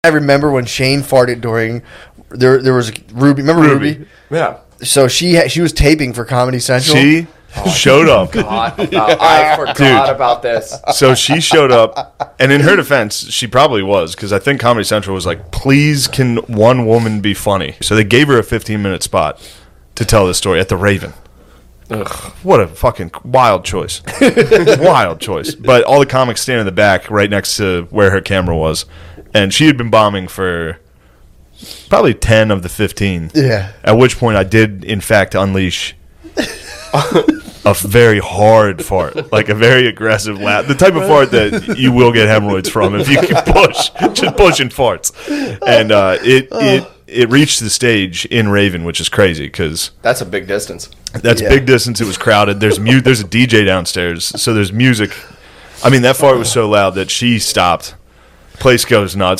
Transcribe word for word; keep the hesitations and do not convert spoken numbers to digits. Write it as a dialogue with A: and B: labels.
A: I remember when Shane farted during there. There was Ruby. Remember Ruby?
B: Ruby? Yeah.
A: So she ha- she was taping for Comedy Central.
C: She oh, showed up.
B: God, about, I forgot Dude. about this.
C: So she showed up, and in her defense, she probably was, because I think Comedy Central was like, please, can one woman be funny? So they gave her a fifteen-minute spot to tell this story at the Raven. Ugh, what a fucking wild choice. Wild choice. But all the comics stand in the back right next to where her camera was, and she had been bombing for probably ten of the fifteen.
A: Yeah.
C: At which point I did, in fact, unleash a very hard fart, like a very aggressive laugh. The type of fart that you will get hemorrhoids from if you can push, just pushing farts. And uh, it it it reached the stage in Raven, which is crazy because
B: that's a big distance.
C: That's
A: yeah.
C: a big distance. It was crowded. There's mu- There's a D J downstairs, so there's music. I mean, that fart was so loud that she stopped. Place goes nuts.